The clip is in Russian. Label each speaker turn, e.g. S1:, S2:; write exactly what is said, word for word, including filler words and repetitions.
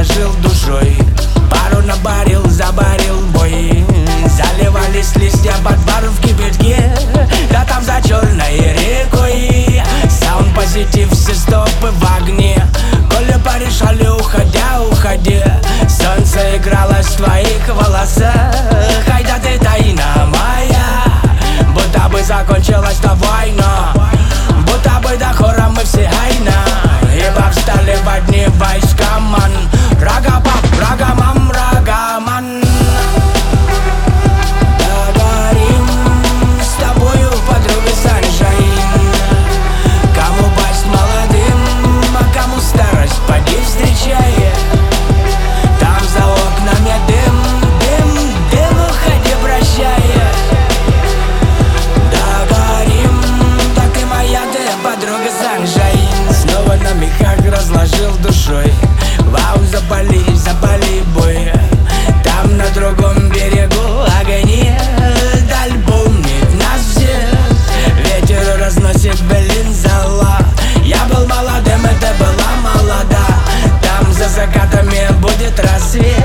S1: разложил душой. Пару набарил, забарил бой. Заливались листья под бар в кипятке, да там за черной рекой. Саунд позитив, все стопы в огне. Коли порешали, уходя, уходи. Солнце игралось в твоих волосах. Айда ты тайна моя, будто бы закончилась та война, будто бы до хора мы все айна. Ибо встали в одни войска, ман. Рагапап, рагамам, рагаман. Договорим с тобою, подруга, саншайн. Кому пасть молодым, а кому старость поди встречай. Там за окнами дым, дым, дым, уходи, прощай. Договорим, так и моя ты, подруга, саншайн. Снова на мехах разложил душой. Вау, запали, запали бой. Там на другом берегу огни. Даль помнит нас всех. Ветер разносит былин зола. Я был молодым, это была молода. Там за закатами будет рассвет.